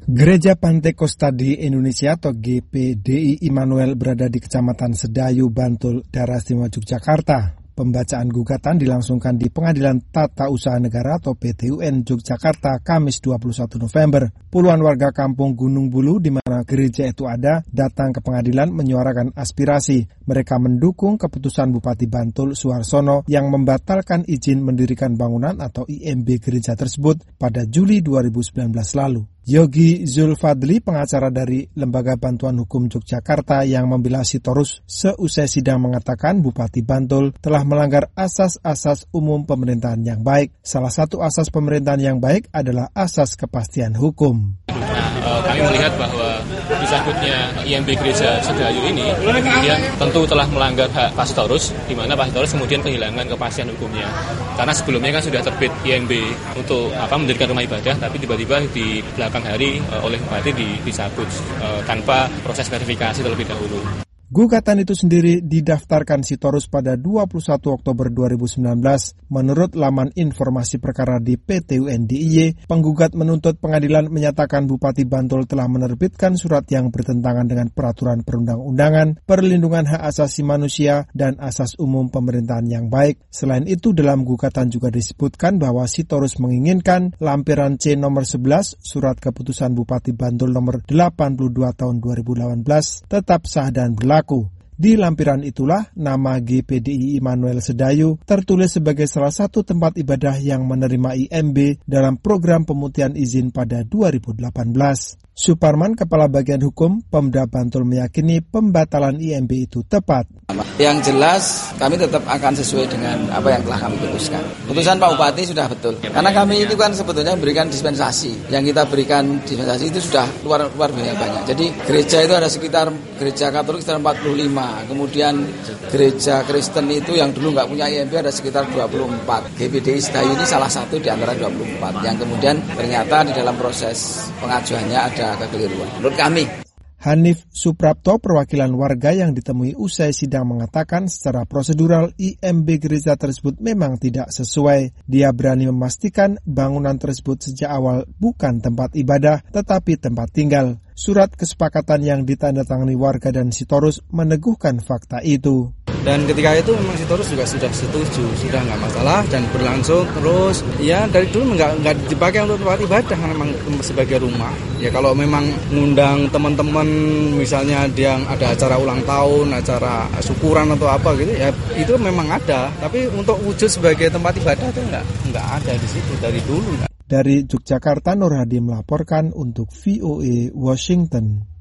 Gereja Pantai Kosta di Indonesia atau GPDI Immanuel berada di Kecamatan Sedayu, Bantul, Daerah Istimewa Yogyakarta. Pembacaan gugatan dilangsungkan di Pengadilan Tata Usaha Negara atau PTUN Yogyakarta Kamis 21 November. Puluhan warga kampung Gunung Bulu di mana gereja itu ada datang ke pengadilan menyuarakan aspirasi. Mereka mendukung keputusan Bupati Bantul Suharsono yang membatalkan izin mendirikan bangunan atau IMB gereja tersebut pada Juli 2019 lalu. Yogi Zulfadli, pengacara dari Lembaga Bantuan Hukum Yogyakarta yang membela Sitorus seusai sidang mengatakan Bupati Bantul telah melanggar asas-asas umum pemerintahan yang baik. Salah satu asas pemerintahan yang baik adalah asas kepastian hukum. Kami melihat bahwa disambutnya IMB Gereja Sedayu ini kemudian tentu telah melanggar hak Pastorus, di mana Pastorus kemudian kehilangan kepastian hukumnya. Karena sebelumnya kan sudah terbit IMB untuk mendirikan rumah ibadah, tapi tiba-tiba di belakang hari oleh Bupati dicabut tanpa proses verifikasi terlebih dahulu. Gugatan itu sendiri didaftarkan Sitorus pada 21 Oktober 2019. Menurut laman informasi perkara di PTUN DIY, penggugat menuntut pengadilan menyatakan Bupati Bantul telah menerbitkan surat yang bertentangan dengan peraturan perundang-undangan, perlindungan hak asasi manusia, dan asas umum pemerintahan yang baik. Selain itu, dalam gugatan juga disebutkan bahwa Sitorus menginginkan lampiran C nomor 11 Surat Keputusan Bupati Bantul nomor 82 tahun 2018 tetap sah dan berlaku. Di lampiran itulah nama GPDI Immanuel Sedayu tertulis sebagai salah satu tempat ibadah yang menerima IMB dalam program pemutihan izin pada 2018. Suparman, Kepala Bagian Hukum Pemda Bantul, meyakini pembatalan IMB itu tepat. Yang jelas kami tetap akan sesuai dengan apa yang telah kami putuskan. Putusan Pak Bupati sudah betul. Karena kami itu kan sebetulnya memberikan dispensasi. Yang kita berikan dispensasi itu sudah luar biasa banyak. Jadi gereja itu ada sekitar, gereja Katolik sekitar 45. Kemudian gereja Kristen itu yang dulu nggak punya IMB ada sekitar 24. GPDI Sedayu ini salah satu di antara 24. Yang kemudian ternyata di dalam proses pengajuannya ada kekeliruan. Menurut kami. Hanif Suprapto, perwakilan warga yang ditemui usai sidang, mengatakan secara prosedural IMB gereja tersebut memang tidak sesuai. Dia berani memastikan bangunan tersebut sejak awal bukan tempat ibadah tetapi tempat tinggal. Surat kesepakatan yang ditandatangani warga dan Sitorus meneguhkan fakta itu. Dan ketika itu memang Sitorus juga sudah setuju, sudah nggak masalah dan berlangsung terus. Ya dari dulu nggak dipakai untuk tempat ibadah, memang sebagai rumah. Ya kalau memang ngundang teman-teman, misalnya dia ada acara ulang tahun, acara syukuran atau apa gitu, ya itu memang ada. Tapi untuk wujud sebagai tempat ibadah itu nggak ada di situ dari dulu. Dari Yogyakarta, Nur Hadi melaporkan untuk VOA Washington.